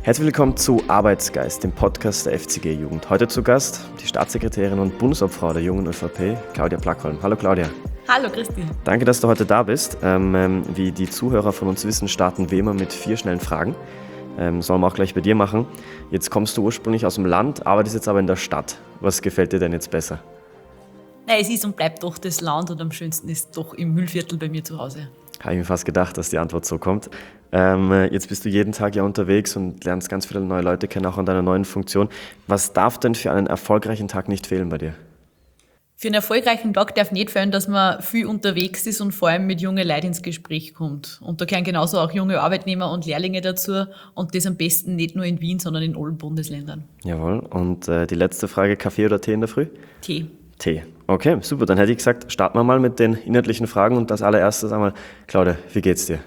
Herzlich willkommen zu Arbeitsgeist, dem Podcast der FCG-Jugend. Heute zu Gast die Staatssekretärin und Bundesobfrau der Jungen ÖVP, Claudia Plackholm. Hallo Claudia. Hallo Christi. Danke, dass du heute da bist. Wie die Zuhörer von uns wissen, starten wir immer mit 4 schnellen Fragen. Sollen wir auch gleich bei dir machen. Jetzt kommst du ursprünglich aus dem Land, arbeitest jetzt aber in der Stadt. Was gefällt dir denn jetzt besser? Es ist und bleibt doch das Land und am schönsten ist doch im Mühlviertel bei mir zu Hause. Habe ich mir fast gedacht, dass die Antwort so kommt. Jetzt bist du jeden Tag ja unterwegs und lernst ganz viele neue Leute kennen, auch an deiner neuen Funktion. Was darf denn für einen erfolgreichen Tag nicht fehlen bei dir? Für einen erfolgreichen Tag darf nicht fehlen, dass man viel unterwegs ist und vor allem mit jungen Leuten ins Gespräch kommt. Und da gehören genauso auch junge Arbeitnehmer und Lehrlinge dazu und das am besten nicht nur in Wien, sondern in allen Bundesländern. Jawohl. Und die letzte Frage, Kaffee oder Tee in der Früh? Tee. Tee. Okay, super. Dann hätte ich gesagt, starten wir mal mit den inhaltlichen Fragen und als allererstes einmal, Claudia, wie geht's dir?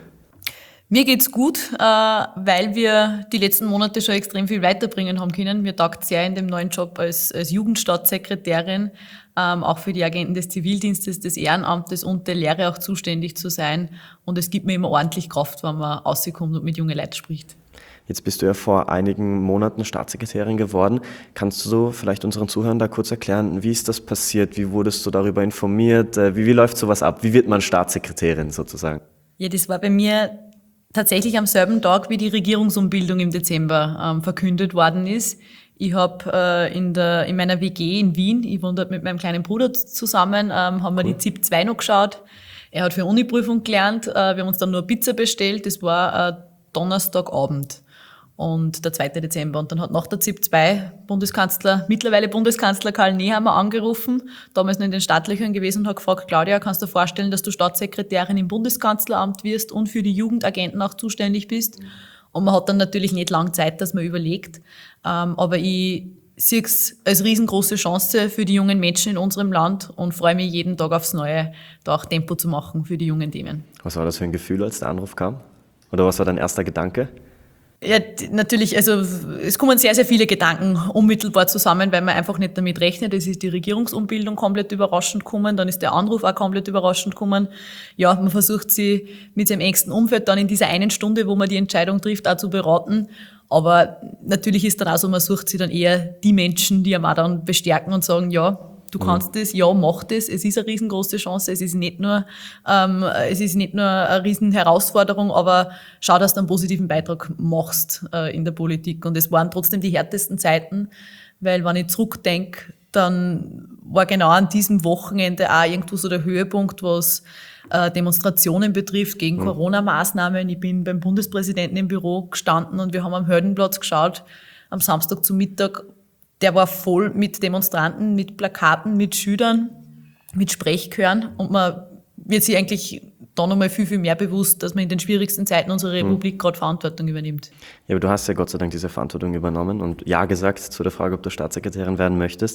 Mir geht's gut, weil wir die letzten Monate schon extrem viel weiterbringen haben können. Mir taugt sehr in dem neuen Job als Jugendstaatssekretärin, auch für die Agenten des Zivildienstes, des Ehrenamtes und der Lehre auch zuständig zu sein. Und es gibt mir immer ordentlich Kraft, wenn man rauskommt und mit jungen Leuten spricht. Jetzt bist du ja vor einigen Monaten Staatssekretärin geworden. Kannst du vielleicht unseren Zuhörern da kurz erklären, wie ist das passiert? Wie wurdest du darüber informiert? Wie läuft sowas ab? Wie wird man Staatssekretärin sozusagen? Ja, das war bei mir tatsächlich am selben Tag, wie die Regierungsumbildung im Dezember verkündet worden ist. Ich habe in meiner WG in Wien, ich wohne dort mit meinem kleinen Bruder zusammen, haben wir die ZIP 2 noch geschaut. Er hat für eine Uniprüfung gelernt. Wir haben uns dann nur Pizza bestellt. Das war Donnerstagabend und der 2. Dezember. Und dann hat nach der ZIP 2 mittlerweile Bundeskanzler Karl Nehammer angerufen, damals noch in den Startlöchern gewesen und hat gefragt, Claudia, kannst du dir vorstellen, dass du Staatssekretärin im Bundeskanzleramt wirst und für die Jugendagenten auch zuständig bist? Und man hat dann natürlich nicht lange Zeit, dass man überlegt. Aber ich sehe es als riesengroße Chance für die jungen Menschen in unserem Land und freue mich jeden Tag aufs Neue, da auch Tempo zu machen für die jungen Themen. Was war das für ein Gefühl, als der Anruf kam? Oder was war dein erster Gedanke? Ja, natürlich, also es kommen sehr, sehr viele Gedanken unmittelbar zusammen, weil man einfach nicht damit rechnet. Es ist die Regierungsumbildung komplett überraschend gekommen, dann ist der Anruf auch komplett überraschend gekommen. Ja, man versucht sie mit seinem engsten Umfeld dann in dieser einen Stunde, wo man die Entscheidung trifft, auch zu beraten. Aber natürlich ist dann auch so, man sucht sich dann eher die Menschen, die einem auch dann bestärken und sagen, ja, du kannst das, ja, mach das. Es ist eine riesengroße Chance. Es ist nicht nur eine riesen Herausforderung, aber schau, dass du einen positiven Beitrag machst in der Politik. Und es waren trotzdem die härtesten Zeiten, weil wenn ich zurückdenke, dann war genau an diesem Wochenende auch irgendwo so der Höhepunkt, was Demonstrationen betrifft gegen Corona-Maßnahmen. Ich bin beim Bundespräsidenten im Büro gestanden und wir haben am Heldenplatz geschaut, am Samstag zum Mittag. Der war voll mit Demonstranten, mit Plakaten, mit Schülern, mit Sprechchören. Und man wird sich eigentlich da nochmal viel, viel mehr bewusst, dass man in den schwierigsten Zeiten unserer Republik gerade Verantwortung übernimmt. Ja, aber du hast ja Gott sei Dank diese Verantwortung übernommen und ja gesagt zu der Frage, ob du Staatssekretärin werden möchtest.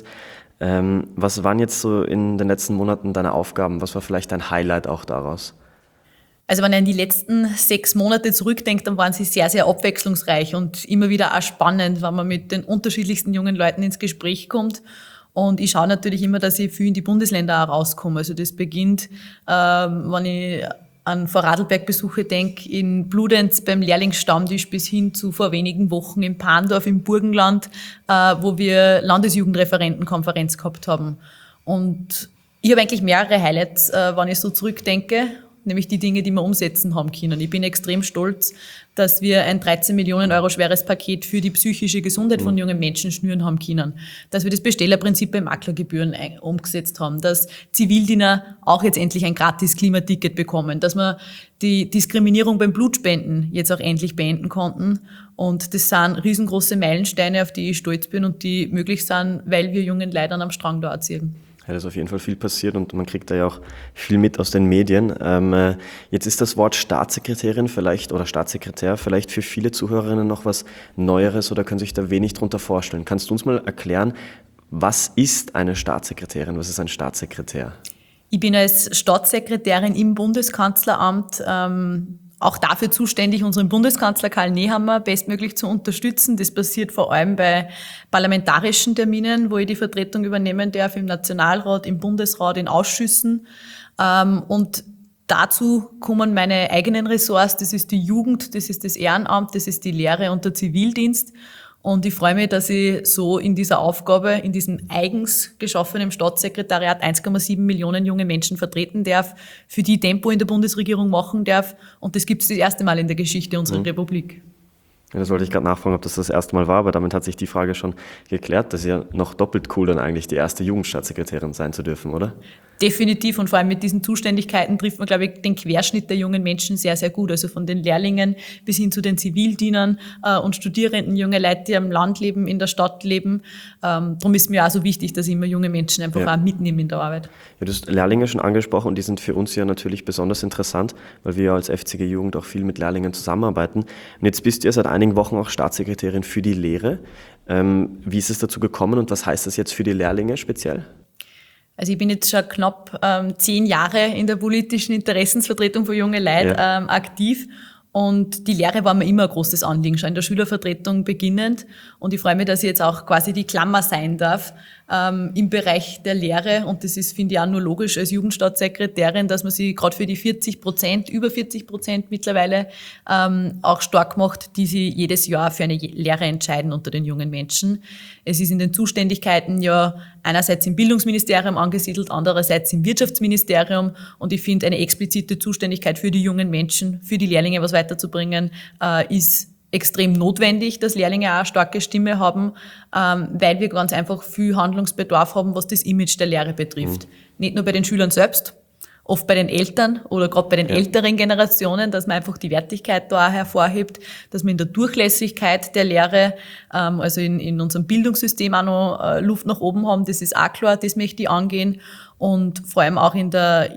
Was waren jetzt so in den letzten Monaten deine Aufgaben? Was war vielleicht dein Highlight auch daraus? Also wenn ich an die letzten 6 Monate zurückdenkt, dann waren sie sehr, sehr abwechslungsreich und immer wieder auch spannend, wenn man mit den unterschiedlichsten jungen Leuten ins Gespräch kommt. Und ich schaue natürlich immer, dass ich viel in die Bundesländer auch rauskomme. Also das beginnt, wenn ich an Vorarlberg-Besuche denke, in Bludenz beim Lehrlingsstammtisch bis hin zu vor wenigen Wochen in Pandorf im Burgenland, wo wir Landesjugendreferentenkonferenz gehabt haben. Und ich habe eigentlich mehrere Highlights, wenn ich so zurückdenke, nämlich die Dinge, die wir umsetzen haben können. Ich bin extrem stolz, dass wir ein 13 Millionen Euro schweres Paket für die psychische Gesundheit von jungen Menschen schnüren haben können. Dass wir das Bestellerprinzip bei Maklergebühren umgesetzt haben. Dass Zivildiener auch jetzt endlich ein gratis Klimaticket bekommen. Dass wir die Diskriminierung beim Blutspenden jetzt auch endlich beenden konnten. Und das sind riesengroße Meilensteine, auf die ich stolz bin und die möglich sind, weil wir jungen Leuten am Strang da erziehen. Ja, da ist auf jeden Fall viel passiert und man kriegt da ja auch viel mit aus den Medien. Jetzt ist das Wort Staatssekretärin vielleicht oder Staatssekretär vielleicht für viele Zuhörerinnen noch was Neueres oder können sich da wenig drunter vorstellen. Kannst du uns mal erklären, was ist eine Staatssekretärin, was ist ein Staatssekretär? Ich bin als Staatssekretärin im Bundeskanzleramt auch dafür zuständig, unseren Bundeskanzler Karl Nehammer bestmöglich zu unterstützen. Das passiert vor allem bei parlamentarischen Terminen, wo ich die Vertretung übernehmen darf, im Nationalrat, im Bundesrat, in Ausschüssen. Und dazu kommen meine eigenen Ressorts, das ist die Jugend, das ist das Ehrenamt, das ist die Lehre und der Zivildienst. Und ich freue mich, dass ich so in dieser Aufgabe, in diesem eigens geschaffenen Staatssekretariat 1,7 Millionen junge Menschen vertreten darf, für die Tempo in der Bundesregierung machen darf. Und das gibt es das erste Mal in der Geschichte unserer Republik. Ja, das wollte ich gerade nachfragen, ob das erste Mal war, aber damit hat sich die Frage schon geklärt. Das ist ja noch doppelt cool, dann eigentlich die erste Jugendstaatssekretärin sein zu dürfen, oder? Definitiv, und vor allem mit diesen Zuständigkeiten trifft man, glaube ich, den Querschnitt der jungen Menschen sehr, sehr gut. Also von den Lehrlingen bis hin zu den Zivildienern und Studierenden, junge Leute, die am Land leben, in der Stadt leben. Darum ist mir auch so wichtig, dass ich immer junge Menschen einfach auch mitnehme in der Arbeit. Ja, du hast Lehrlinge schon angesprochen und die sind für uns ja natürlich besonders interessant, weil wir ja als FCG Jugend auch viel mit Lehrlingen zusammenarbeiten. Und jetzt bist du ja seit einigen Wochen auch Staatssekretärin für die Lehre. Wie ist es dazu gekommen und was heißt das jetzt für die Lehrlinge speziell? Also ich bin jetzt schon knapp 10 Jahre in der politischen Interessensvertretung für junge Leute aktiv. Und die Lehre war mir immer ein großes Anliegen, schon in der Schülervertretung beginnend. Und ich freue mich, dass ich jetzt auch quasi die Klammer sein darf im Bereich der Lehre. Und das ist, finde ich, auch nur logisch als Jugendstaatssekretärin, dass man sich gerade für die 40%, über 40% mittlerweile auch stark macht, die sich jedes Jahr für eine Lehre entscheiden unter den jungen Menschen. Es ist in den Zuständigkeiten ja einerseits im Bildungsministerium angesiedelt, andererseits im Wirtschaftsministerium. Und ich finde, eine explizite Zuständigkeit für die jungen Menschen, für die Lehrlinge was weiterzubringen, ist extrem notwendig, dass Lehrlinge auch eine starke Stimme haben, weil wir ganz einfach viel Handlungsbedarf haben, was das Image der Lehre betrifft. Nicht nur bei den Schülern selbst, oft bei den Eltern oder gerade bei den älteren Generationen, dass man einfach die Wertigkeit da auch hervorhebt, dass man in der Durchlässigkeit der Lehre, also in unserem Bildungssystem auch noch Luft nach oben haben. Das ist auch klar, das möchte ich angehen. Und vor allem auch in der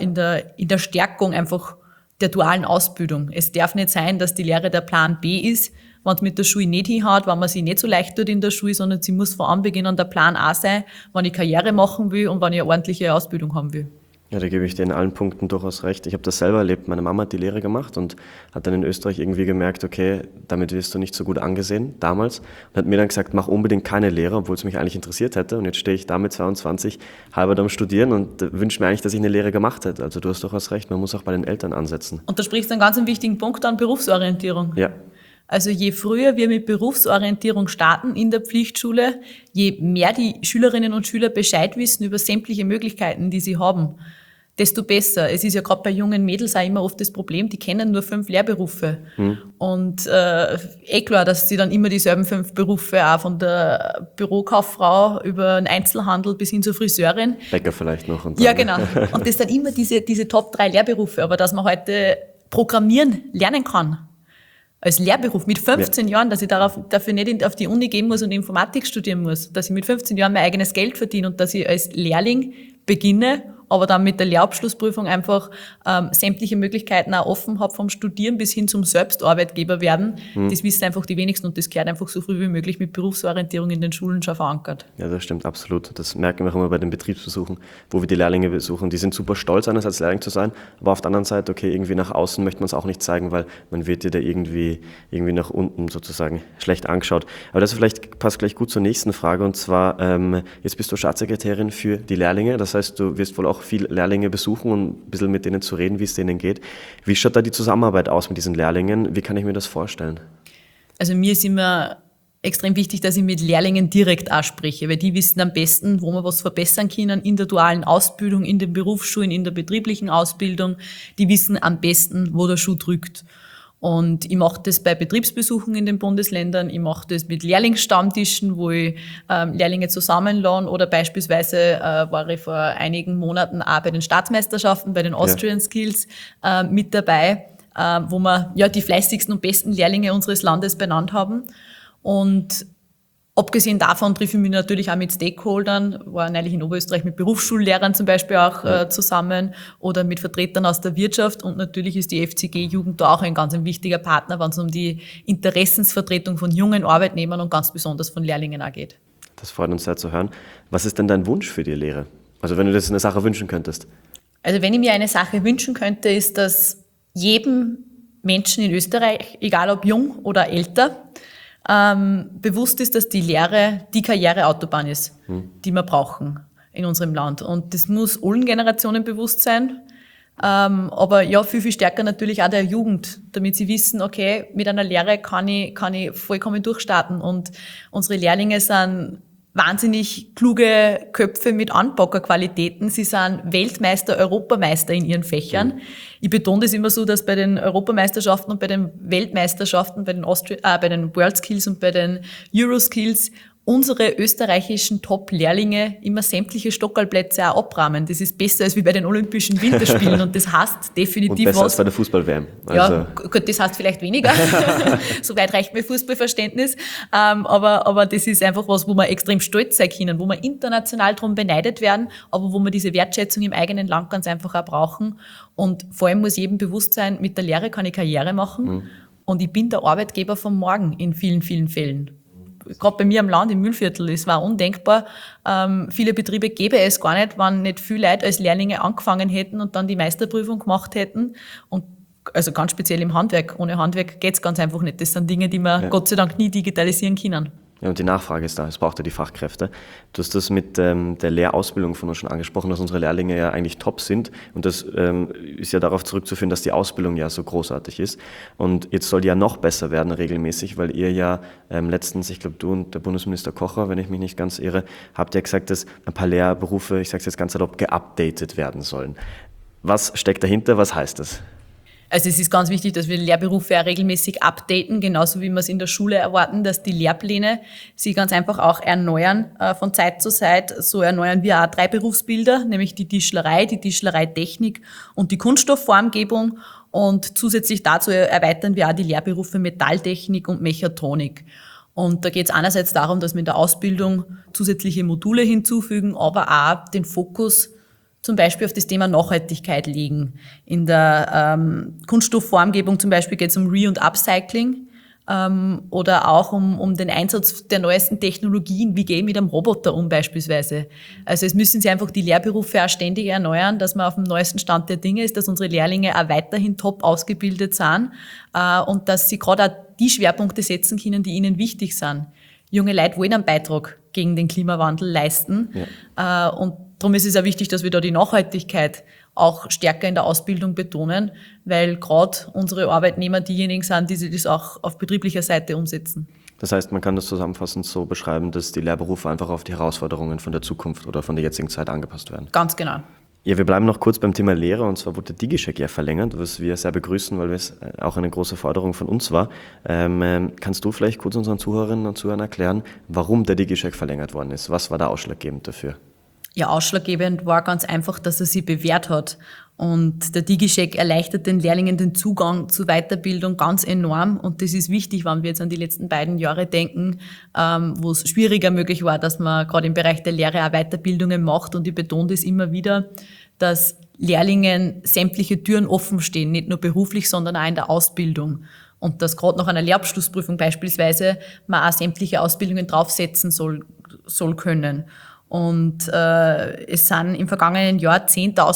Stärkung einfach der dualen Ausbildung. Es darf nicht sein, dass die Lehre der Plan B ist, wenn es mit der Schule nicht hinhaut, wenn man sich nicht so leicht tut in der Schule, sondern sie muss von Anbeginn an der Plan A sein, wenn ich Karriere machen will und wenn ich eine ordentliche Ausbildung haben will. Ja, da gebe ich dir in allen Punkten durchaus recht. Ich habe das selber erlebt. Meine Mama hat die Lehre gemacht und hat dann in Österreich irgendwie gemerkt, okay, damit wirst du nicht so gut angesehen damals. Und hat mir dann gesagt, mach unbedingt keine Lehre, obwohl es mich eigentlich interessiert hätte. Und jetzt stehe ich da mit 22 halber am Studieren und wünsche mir eigentlich, dass ich eine Lehre gemacht hätte. Also du hast durchaus recht, man muss auch bei den Eltern ansetzen. Und da sprichst du einen ganz wichtigen Punkt an, Berufsorientierung. Ja. Also je früher wir mit Berufsorientierung starten in der Pflichtschule, je mehr die Schülerinnen und Schüler Bescheid wissen über sämtliche Möglichkeiten, die sie haben, desto besser. Es ist ja gerade bei jungen Mädels auch immer oft das Problem, die kennen nur 5 Lehrberufe. Und klar, dass sie dann immer dieselben 5 Berufe, auch von der Bürokauffrau über den Einzelhandel bis hin zur Friseurin. Bäcker vielleicht noch. Und ja, genau. Und das sind immer diese Top 3 Lehrberufe. Aber dass man heute Programmieren lernen kann, als Lehrberuf mit 15 Jahren, dass ich dafür nicht auf die Uni gehen muss und Informatik studieren muss, dass ich mit 15 Jahren mein eigenes Geld verdiene und dass ich als Lehrling beginne, aber dann mit der Lehrabschlussprüfung einfach sämtliche Möglichkeiten auch offen habe, vom Studieren bis hin zum Selbstarbeitgeber werden. Das wissen einfach die wenigsten und das gehört einfach so früh wie möglich mit Berufsorientierung in den Schulen schon verankert. Ja, das stimmt absolut. Das merken wir auch immer bei den Betriebsbesuchen, wo wir die Lehrlinge besuchen. Die sind super stolz, einerseits Lehrling zu sein, aber auf der anderen Seite, okay, irgendwie nach außen möchte man es auch nicht zeigen, weil man wird dir da irgendwie nach unten sozusagen schlecht angeschaut. Aber das vielleicht passt gleich gut zur nächsten Frage und zwar, jetzt bist du Staatssekretärin für die Lehrlinge, das heißt, du wirst wohl auch viel Lehrlinge besuchen und ein bisschen mit denen zu reden, wie es denen geht. Wie schaut da die Zusammenarbeit aus mit diesen Lehrlingen? Wie kann ich mir das vorstellen? Also mir ist immer extrem wichtig, dass ich mit Lehrlingen direkt auch spreche, weil die wissen am besten, wo wir was verbessern können in der dualen Ausbildung, in den Berufsschulen, in der betrieblichen Ausbildung. Die wissen am besten, wo der Schuh drückt. Und ich mache das bei Betriebsbesuchen in den Bundesländern, ich mache das mit Lehrlingsstammtischen, wo ich Lehrlinge zusammenlade oder beispielsweise war ich vor einigen Monaten auch bei den Staatsmeisterschaften, bei den Austrian Skills mit dabei, wo wir ja die fleißigsten und besten Lehrlinge unseres Landes benannt haben. Und abgesehen davon treffe ich mich natürlich auch mit Stakeholdern, war neulich in Oberösterreich mit Berufsschullehrern zum Beispiel auch zusammen oder mit Vertretern aus der Wirtschaft und natürlich ist die FCG-Jugend da auch ein ganz wichtiger Partner, wenn es um die Interessensvertretung von jungen Arbeitnehmern und ganz besonders von Lehrlingen auch geht. Das freut uns sehr zu hören. Was ist denn dein Wunsch für die Lehre? Also wenn du dir eine Sache wünschen könntest. Also wenn ich mir eine Sache wünschen könnte, ist, dass jedem Menschen in Österreich, egal ob jung oder älter, bewusst ist, dass die Lehre die Karriereautobahn ist, die wir brauchen in unserem Land. Und das muss allen Generationen bewusst sein. Aber ja, viel, viel stärker natürlich auch der Jugend, damit sie wissen, okay, mit einer Lehre kann ich vollkommen durchstarten. Und unsere Lehrlinge sind wahnsinnig kluge Köpfe mit Anpackerqualitäten. Sie sind Weltmeister, Europameister in ihren Fächern. Ich betone das immer so, dass bei den Europameisterschaften und bei den Weltmeisterschaften, bei den World Skills und bei den Euroskills unsere österreichischen Top-Lehrlinge immer sämtliche Stockerlplätze auch abrahmen. Das ist besser als wie bei den Olympischen Winterspielen und das heißt definitiv und besser als bei der Fußball-WM. Ja, gut, das heißt vielleicht weniger. Soweit reicht mir Fußballverständnis. Aber das ist einfach was, wo wir extrem stolz sein können, wo wir international drum beneidet werden, aber wo wir diese Wertschätzung im eigenen Land ganz einfach auch brauchen. Und vor allem muss jedem bewusst sein, mit der Lehre kann ich Karriere machen und ich bin der Arbeitgeber von morgen in vielen, vielen Fällen. Gerade bei mir am Land, im Mühlviertel, es war undenkbar. Viele Betriebe gäbe es gar nicht, wenn nicht viele Leute als Lehrlinge angefangen hätten und dann die Meisterprüfung gemacht hätten. Und also ganz speziell im Handwerk. Ohne Handwerk geht's ganz einfach nicht. Das sind Dinge, die wir Gott sei Dank nie digitalisieren können. Ja, und die Nachfrage ist da, es braucht ja die Fachkräfte. Du hast das mit der Lehrausbildung von uns schon angesprochen, dass unsere Lehrlinge ja eigentlich top sind und das ist ja darauf zurückzuführen, dass die Ausbildung ja so großartig ist und jetzt soll die ja noch besser werden regelmäßig, weil ihr ja letztens, ich glaube du und der Bundesminister Kocher, wenn ich mich nicht ganz irre, habt ja gesagt, dass ein paar Lehrberufe, ich sage es jetzt ganz salopp, geupdatet werden sollen. Was steckt dahinter, was heißt das? Also es ist ganz wichtig, dass wir Lehrberufe auch regelmäßig updaten, genauso wie wir es in der Schule erwarten, dass die Lehrpläne sich ganz einfach auch erneuern von Zeit zu Zeit. So erneuern wir auch 3 Berufsbilder, nämlich die Tischlereitechnik und die Kunststoffformgebung. Und zusätzlich dazu erweitern wir auch die Lehrberufe Metalltechnik und Mechatronik. Und da geht es einerseits darum, dass wir in der Ausbildung zusätzliche Module hinzufügen, aber auch den Fokus zum Beispiel auf das Thema Nachhaltigkeit legen. In der Kunststoffformgebung zum Beispiel geht es um Re- und Upcycling oder auch um den Einsatz der neuesten Technologien. Wie gehe ich mit einem Roboter um beispielsweise? Also es müssen sich einfach die Lehrberufe auch ständig erneuern, dass man auf dem neuesten Stand der Dinge ist, dass unsere Lehrlinge auch weiterhin top ausgebildet sind und dass sie gerade auch die Schwerpunkte setzen können, die ihnen wichtig sind. Junge Leute wollen einen Beitrag gegen den Klimawandel leisten und darum ist es auch wichtig, dass wir da die Nachhaltigkeit auch stärker in der Ausbildung betonen, weil gerade unsere Arbeitnehmer diejenigen sind, die das auch auf betrieblicher Seite umsetzen. Das heißt, man kann das zusammenfassend so beschreiben, dass die Lehrberufe einfach auf die Herausforderungen von der Zukunft oder von der jetzigen Zeit angepasst werden. Ganz genau. Ja, wir bleiben noch kurz beim Thema Lehre und zwar wurde der DigiCheck ja verlängert, was wir sehr begrüßen, weil es auch eine große Forderung von uns war. Kannst du vielleicht kurz unseren Zuhörerinnen und Zuhörern erklären, warum der DigiCheck verlängert worden ist? Was war da ausschlaggebend dafür? Ja, ausschlaggebend war ganz einfach, dass er sich bewährt hat. Und der DigiCheck erleichtert den Lehrlingen den Zugang zu Weiterbildung ganz enorm. Und das ist wichtig, wenn wir jetzt an die letzten beiden Jahre denken, wo es schwieriger möglich war, dass man gerade im Bereich der Lehre auch Weiterbildungen macht. Und ich betone das immer wieder, dass Lehrlingen sämtliche Türen offen stehen, nicht nur beruflich, sondern auch in der Ausbildung. Und dass gerade nach einer Lehrabschlussprüfung beispielsweise man auch sämtliche Ausbildungen draufsetzen soll können. Und es sind im vergangenen Jahr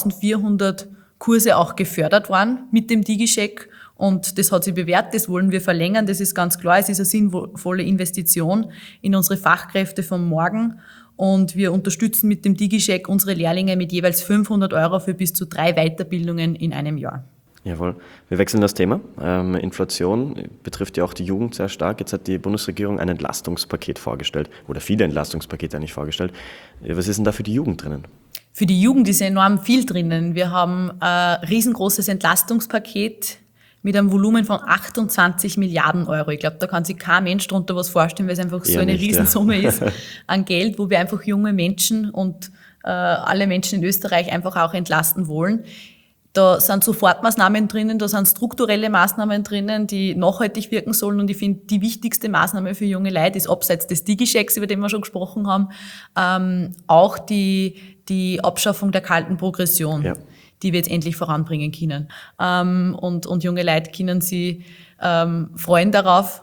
10.400 Kurse auch gefördert worden mit dem DigiCheck und das hat sich bewährt, das wollen wir verlängern, das ist ganz klar, es ist eine sinnvolle Investition in unsere Fachkräfte von morgen und wir unterstützen mit dem DigiCheck unsere Lehrlinge mit jeweils 500 € für bis zu 3 Weiterbildungen in einem Jahr. Jawohl. Wir wechseln das Thema. Inflation betrifft ja auch die Jugend sehr stark. Jetzt hat die Bundesregierung ein Entlastungspaket vorgestellt oder viele Entlastungspakete eigentlich vorgestellt. Was ist denn da für die Jugend drinnen? Für die Jugend ist enorm viel drinnen. Wir haben ein riesengroßes Entlastungspaket mit einem Volumen von 28 Milliarden €. Ich glaube, da kann sich kein Mensch darunter was vorstellen, weil es einfach so eine Riesensumme ist an Geld, wo wir einfach junge Menschen und alle Menschen in Österreich einfach auch entlasten wollen. Da sind Sofortmaßnahmen drinnen, da sind strukturelle Maßnahmen drinnen, die nachhaltig wirken sollen. Und ich finde, die wichtigste Maßnahme für junge Leute ist abseits des DigiChecks, über den wir schon gesprochen haben, auch die Abschaffung der kalten Progression, die wir jetzt endlich voranbringen können. Und junge Leute können sich freuen darauf.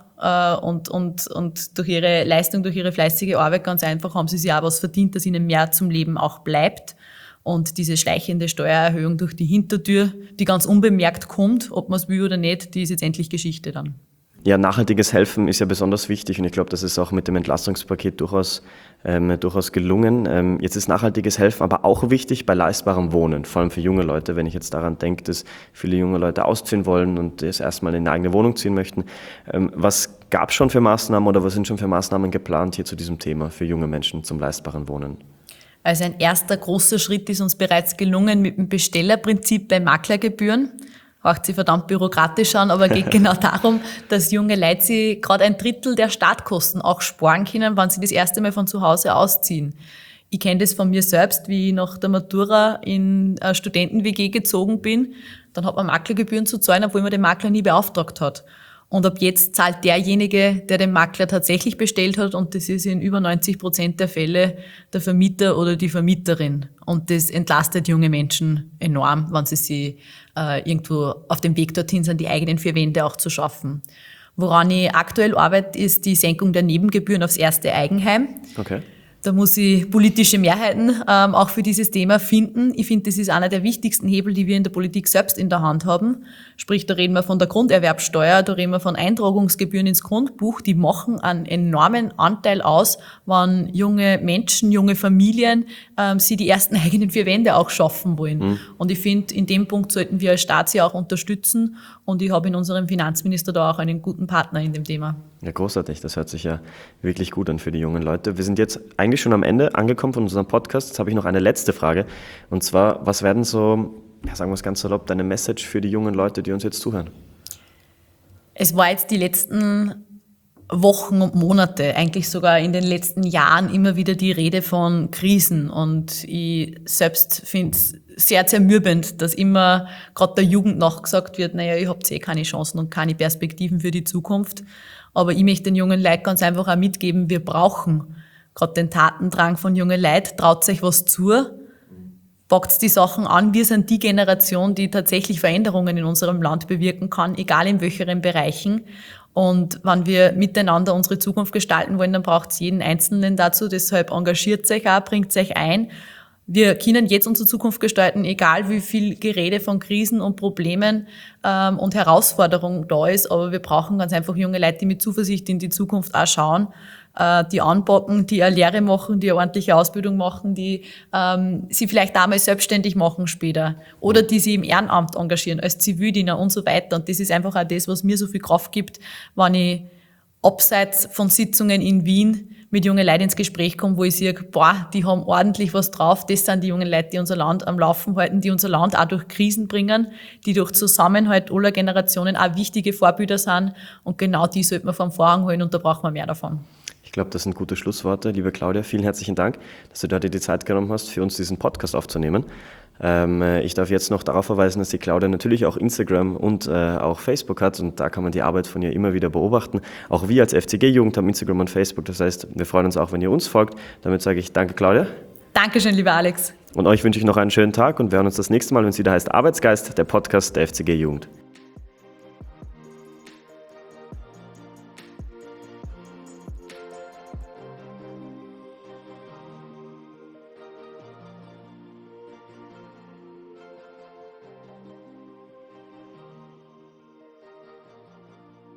Und durch ihre Leistung, durch ihre fleißige Arbeit ganz einfach haben sie sich auch was verdient, dass ihnen mehr zum Leben auch bleibt. Und diese schleichende Steuererhöhung durch die Hintertür, die ganz unbemerkt kommt, ob man es will oder nicht, die ist jetzt endlich Geschichte dann. Ja, nachhaltiges Helfen ist ja besonders wichtig und ich glaube, das ist auch mit dem Entlastungspaket durchaus gelungen. Jetzt ist nachhaltiges Helfen aber auch wichtig bei leistbarem Wohnen, vor allem für junge Leute, wenn ich jetzt daran denke, dass viele junge Leute ausziehen wollen und jetzt erstmal in eine eigene Wohnung ziehen möchten. Was gab es schon für Maßnahmen oder was sind schon für Maßnahmen geplant hier zu diesem Thema für junge Menschen zum leistbaren Wohnen? Also ein erster großer Schritt ist uns bereits gelungen mit dem Bestellerprinzip bei Maklergebühren. Hört sich verdammt bürokratisch an, aber geht genau darum, dass junge Leute sich gerade 1/3 der Startkosten auch sparen können, wenn sie das erste Mal von zu Hause ausziehen. Ich kenne das von mir selbst, wie ich nach der Matura in eine Studenten-WG gezogen bin. Dann hat man Maklergebühren zu zahlen, obwohl man den Makler nie beauftragt hat. Und ab jetzt zahlt derjenige, der den Makler tatsächlich bestellt hat, und das ist in über 90% der Fälle der Vermieter oder die Vermieterin. Und das entlastet junge Menschen enorm, wenn sie sich irgendwo auf dem Weg dorthin sind, die eigenen 4 Wände auch zu schaffen. Woran ich aktuell arbeite, ist die Senkung der Nebengebühren aufs erste Eigenheim. Okay. Da muss ich politische Mehrheiten auch für dieses Thema finden. Ich finde, das ist einer der wichtigsten Hebel, die wir in der Politik selbst in der Hand haben. Sprich, da reden wir von der Grunderwerbsteuer, da reden wir von Eintragungsgebühren ins Grundbuch. Die machen einen enormen Anteil aus, wenn junge Menschen, junge Familien sie die ersten eigenen 4 Wände auch schaffen wollen. Mhm. Und ich finde, in dem Punkt sollten wir als Staat sie auch unterstützen. Und ich habe in unserem Finanzminister da auch einen guten Partner in dem Thema. Ja, großartig. Das hört sich ja wirklich gut an für die jungen Leute. Wir sind jetzt eigentlich schon am Ende angekommen von unserem Podcast. Jetzt habe ich noch eine letzte Frage. Und zwar, was werden so, sagen wir es ganz salopp, deine Message für die jungen Leute, die uns jetzt zuhören? Es war jetzt die letzten Wochen und Monate, eigentlich sogar in den letzten Jahren immer wieder die Rede von Krisen. Und ich selbst finde es sehr zermürbend, dass immer gerade der Jugend nachgesagt wird, naja, ihr habt keine Chancen und keine Perspektiven für die Zukunft. Aber ich möchte den jungen Leuten ganz einfach auch mitgeben, wir brauchen gerade den Tatendrang von jungen Leuten, traut euch was zu, packt die Sachen an. Wir sind die Generation, die tatsächlich Veränderungen in unserem Land bewirken kann, egal in welchen Bereichen. Und wenn wir miteinander unsere Zukunft gestalten wollen, dann braucht es jeden Einzelnen dazu. Deshalb engagiert euch auch, bringt euch ein. Wir können jetzt unsere Zukunft gestalten, egal wie viel Gerede von Krisen und Problemen und Herausforderungen da ist. Aber wir brauchen ganz einfach junge Leute, die mit Zuversicht in die Zukunft auch schauen, die anpacken, die eine Lehre machen, die eine ordentliche Ausbildung machen, die sie vielleicht damals selbstständig machen später oder die sie im Ehrenamt engagieren, als Zivildiener und so weiter. Und das ist einfach auch das, was mir so viel Kraft gibt, wenn ich abseits von Sitzungen in Wien mit jungen Leuten ins Gespräch komme, wo ich sehe, boah, die haben ordentlich was drauf. Das sind die jungen Leute, die unser Land am Laufen halten, die unser Land auch durch Krisen bringen, die durch Zusammenhalt aller Generationen auch wichtige Vorbilder sind. Und genau die sollte man vom Vorhang holen und da braucht man mehr davon. Ich glaube, das sind gute Schlussworte. Liebe Claudia, vielen herzlichen Dank, dass du dir die Zeit genommen hast, für uns diesen Podcast aufzunehmen. Ich darf jetzt noch darauf verweisen, dass die Claudia natürlich auch Instagram und auch Facebook hat und da kann man die Arbeit von ihr immer wieder beobachten. Auch wir als FCG-Jugend haben Instagram und Facebook, das heißt, wir freuen uns auch, wenn ihr uns folgt. Damit sage ich danke, Claudia. Dankeschön, lieber Alex. Und euch wünsche ich noch einen schönen Tag und wir hören uns das nächste Mal, wenn es wieder heißt Arbeitsgeist, der Podcast der FCG-Jugend.